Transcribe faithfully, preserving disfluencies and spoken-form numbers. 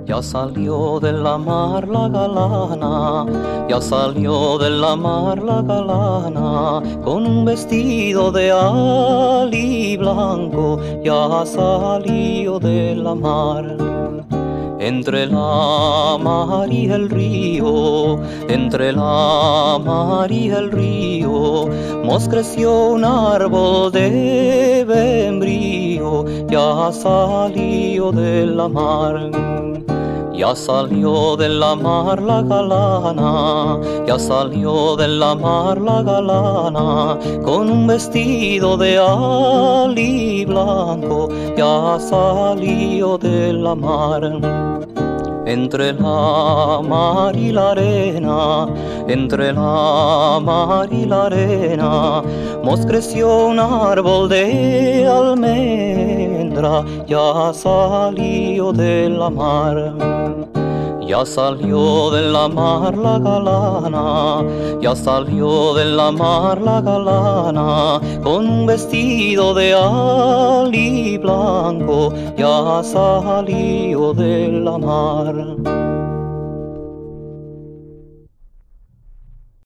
Ya salió de la mar la galana, ya salió de la mar la galana, con un vestido de ali blanco, ya salió de la mar. Entre la mar y el río, entre la mar y el río, mos creció un árbol de bembrío, ya salió de la mar. Ya salió de la mar la galana, ya salió de la mar la galana, con un vestido de ali blanco, ya salió de la mar. Entre la mar y la arena, entre la mar y la arena, mos creció un árbol de almendra, ya salió de la mar. Ya salió de la mar la galana, ya salió de la mar la galana, con un vestido de ali blanco, ya salió de la mar.